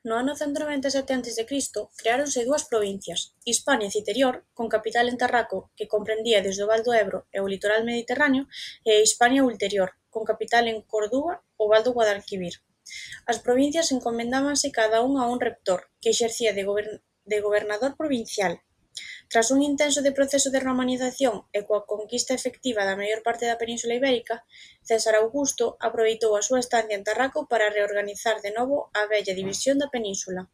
No ano 197 a.C. creáronse dúas provincias, Hispania Citerior, con capital en Tarraco, que comprendía desde o val do Ebro e o litoral mediterráneo, e Hispania Ulterior, con capital en Córdoba, o val do Guadalquivir. As provincias encomendábanse cada unha a un rector, que exercía de gobernador provincial. Tras un intenso proceso de romanización e coa conquista efectiva da maior parte da Península Ibérica, César Augusto aproveitou a súa estancia en Tarraco para reorganizar de novo a vella división da península.